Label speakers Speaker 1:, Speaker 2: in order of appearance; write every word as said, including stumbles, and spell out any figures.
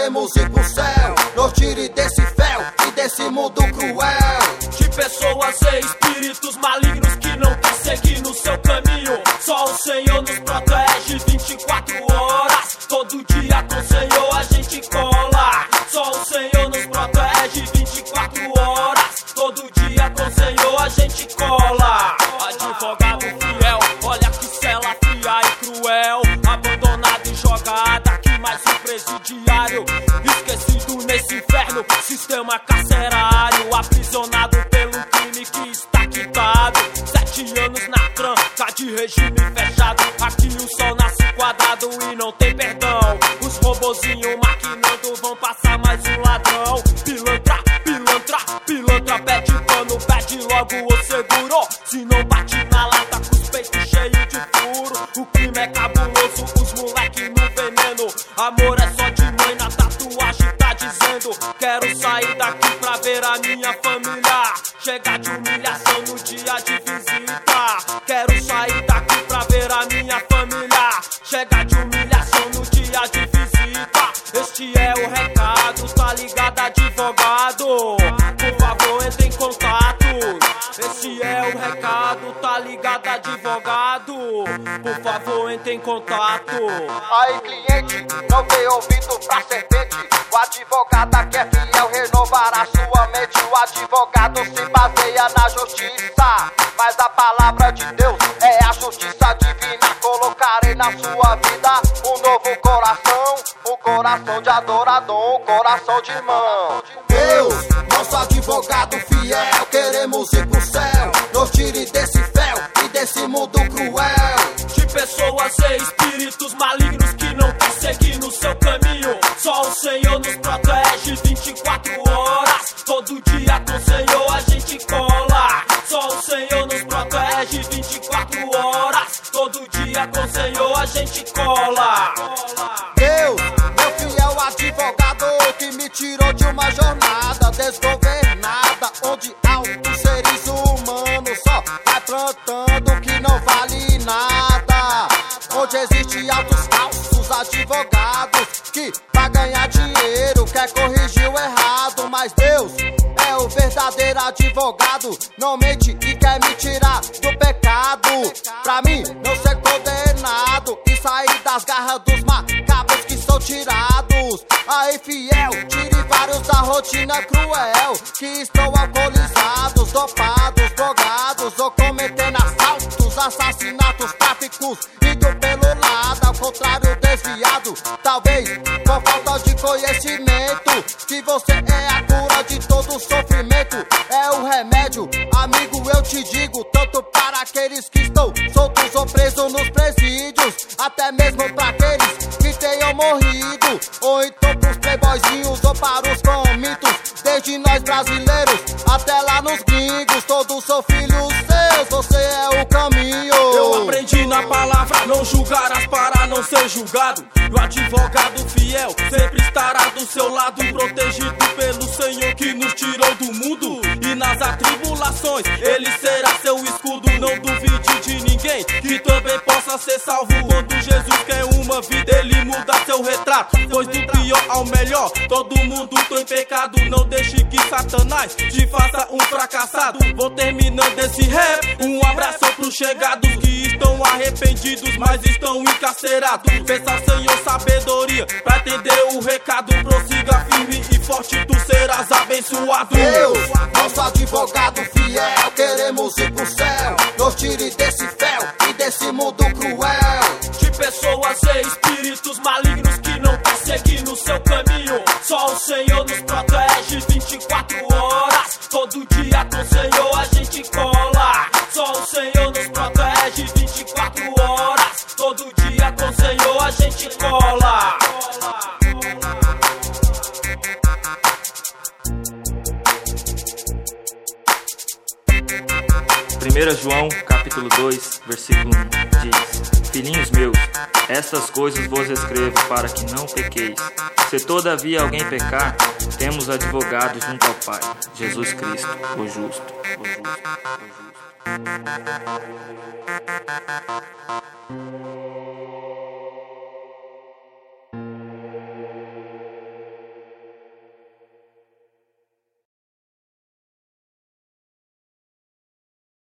Speaker 1: queremos ir pro céu. Nos tire desse fel e desse mundo cruel,
Speaker 2: de pessoas e espíritos malignos que não quer seguir no seu caminho. Só o Senhor nos protege vinte e quatro horas. Todo dia com o Senhor a gente cola. Só o Senhor nos protege vinte e quatro horas. Todo dia com o Senhor a gente cola. Advogado fiel, olha que cela fria e cruel. Abandonado e jogado aqui mais um presidiário. Esquecido nesse inferno, sistema carcerário. Aprisionado pelo crime que está quitado. Sete anos na tranca de regime fechado. Aqui o sol nasce quadrado e não tem perdão. Os robozinhos maquinando vão passar mais um ladrão. Pilantra, pilantra, pilantra, pede pano, pede logo o seguro. Se não bate na lata com os peitos cheios de furo. O crime é cabuloso, os moleque no veneno. Amor é só de mãe, na tatuagem tá dizendo: quero sair daqui pra ver a minha família. Chega de humilhação no dia de visita. Quero sair daqui pra ver a minha família. Chega de humilhação no dia de visita. Este é o recado, tá ligado, advogado? Por favor, entre em contato. Este é o recado, tá ligado, advogado? Por favor, entre em contato.
Speaker 1: Aí, cliente, não tem ouvido pra serpente. O advogado aqui é fiel, renovará sua mente. O advogado se baseia na justiça, mas a palavra de Deus é a justiça divina. Colocarei na sua vida um novo coração, um coração de adorador, um coração de irmão. Deus, nosso advogado fiel, queremos ir pro céu. Nos tire desse fel e desse mundo cruel,
Speaker 2: de pessoas e espíritos malignos que não quer seguir no seu caminho. Só o Senhor nos protege vinte e quatro horas. Todo dia com o Senhor a gente cola. Só o Senhor nos protege vinte e quatro horas. Todo dia com o Senhor a gente cola.
Speaker 1: Deus, meu fiel advogado, que me tirou de uma jornada desgovernada, onde altos seres humanos só vai plantando que não vale nada. Onde existe altos falsos advogados que pra ganhar dinheiro quer corrigir o errado. Mas Deus é o verdadeiro advogado, não mente e quer me tirar do pecado. Pra mim não ser condenado e sair das garras dos macabros que são tirados. Aí, fiel, tire vários da rotina cruel, que estão alcoolizados, dopados, drogados ou cometendo assaltos, assassinatos, tráficos, indo pelo lado ao contrário, desviado. Talvez por falta de conhecimento, que você é a cura de todo sofrimento. É o remédio, amigo, eu te digo, tanto para aqueles que estão soltos ou presos nos presídios, até mesmo para aqueles que tenham morrido, ou então pros playboyzinhos ou para os famintos. Desde nós brasileiros até lá nos gringos, todos são filhos seus, você é o caminho.
Speaker 2: Eu aprendi na palavra, não julgarás para não ser julgado. E o advogado fiel sempre estará do seu lado, protegido pelo Senhor que nos tirou do mundo. E nas atribulações ele será seu escudo. Não duvide de ninguém que também possa ser salvo. Quando Jesus quer uma vida, ele muda seu retrato. Pois do pior ao melhor, todo mundo tem pecado. Não deixe que Satanás te faça um fracassado. Vou terminando esse rap, um abraço pros chegados que estão arrependidos, mas estão encarcerados. Peça ao Senhor sabedoria pra entender o recado. Prossiga firme e forte, tu serás abençoado.
Speaker 1: Deus, nosso advogado fiel, queremos ir pro céu. Nos tire desse fel e desse mundo cruel,
Speaker 2: de pessoas e espíritos malignos que não quer seguir no seu caminho. Só o Senhor nos protege vinte e quatro horas. Todo dia com o Senhor a gente cola. Só o Senhor nos protege vinte e quatro horas. Todo dia com o Senhor a gente cola.
Speaker 3: primeiro João, capítulo dois, versículo um, diz: Filhinhos meus, estas coisas vos escrevo para que não pequeis. Se todavia alguém pecar, temos advogado junto ao Pai, Jesus Cristo, o justo, o justo, o justo.